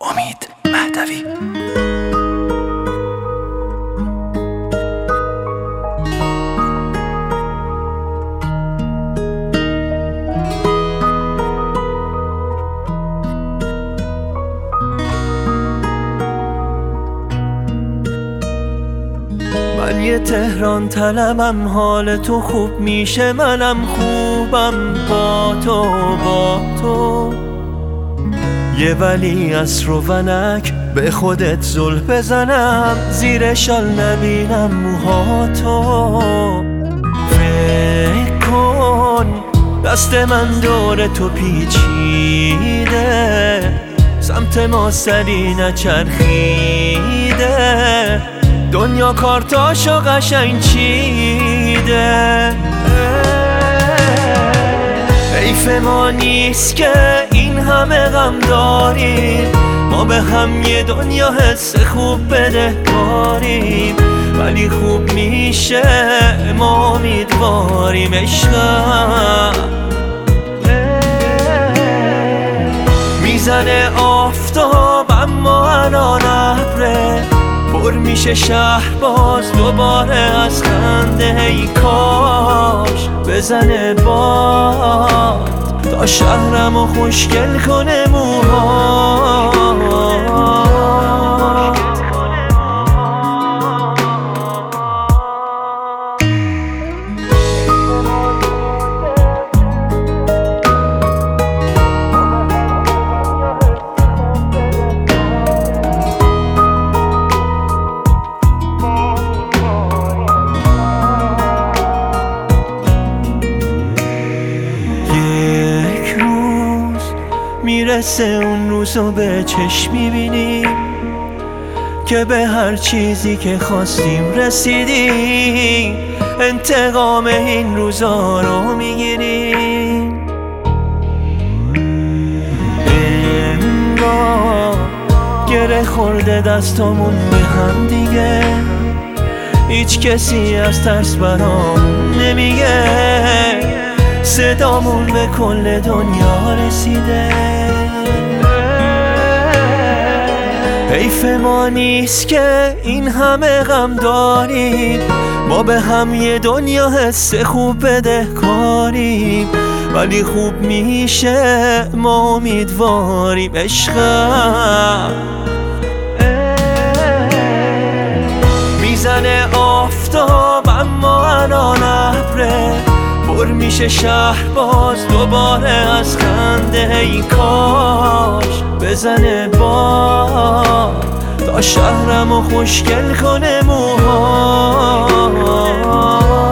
امید مهدوی. من یه تهران طلبم، حال تو خوب میشه منم خوبم با تو یه ولی عصر و ونک به خودت زل بزنم، زیر شال نبینم موهاتو. فکر کن دست من دور تو پیچیده، سمت ما سری نچرخیده، دنیا کارتاشو قشنگ چیده. حیف ما نیست که این همه غم داریم، ما به هم یه دنیا حس خوب بدهکاریم، ولی خوب میشه ما امیدواریم عشقم. میزنه آفتاب اما الان ابره، پر میشه شهر باز دوباره از خنده، ای کاش بزنه باد تا شهرمو خوشگل کنه موهات. میرسه اون روزو به چشم میبینیم که به هر چیزی که خواستیم رسیدیم، انتقام این روزا رو میگیریم. انگار گره خورده دستامون به هم دیگه، هیچ کسی از ترس برامون نمیگه، صدامون به کل دنیا رسیده. حیف ما نیست که این همه غم داریم، ما به هم یه دنیا حس خوب بدهکاریم، ولی خوب میشه ما امیدواریم عشقم. میزنه آفتاب اما الان ابره، پر میشه شهر باز دوباره از خنده، ای کاش بزنه باد تا شهرمو خوشگل کنه موهات.